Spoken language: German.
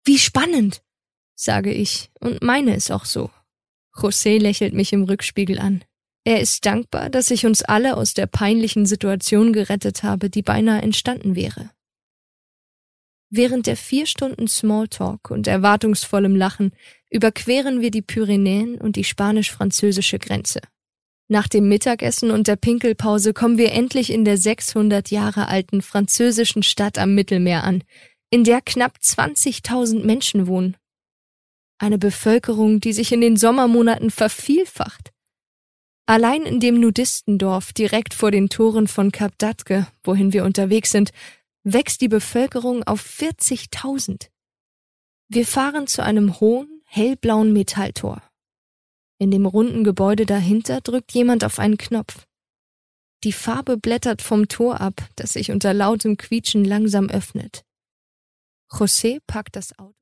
Wie spannend, sage ich und meine es auch so. José lächelt mich im Rückspiegel an. Er ist dankbar, dass ich uns alle aus der peinlichen Situation gerettet habe, die beinahe entstanden wäre. Während der 4 Stunden Smalltalk und erwartungsvollem Lachen überqueren wir die Pyrenäen und die spanisch-französische Grenze. Nach dem Mittagessen und der Pinkelpause kommen wir endlich in der 600 Jahre alten französischen Stadt am Mittelmeer an, in der knapp 20.000 Menschen wohnen. Eine Bevölkerung, die sich in den Sommermonaten vervielfacht. Allein in dem Nudistendorf direkt vor den Toren von Cap d'Agde, wohin wir unterwegs sind, wächst die Bevölkerung auf 40.000. Wir fahren zu einem hohen, hellblauen Metalltor. In dem runden Gebäude dahinter drückt jemand auf einen Knopf. Die Farbe blättert vom Tor ab, das sich unter lautem Quietschen langsam öffnet. José packt das Auto.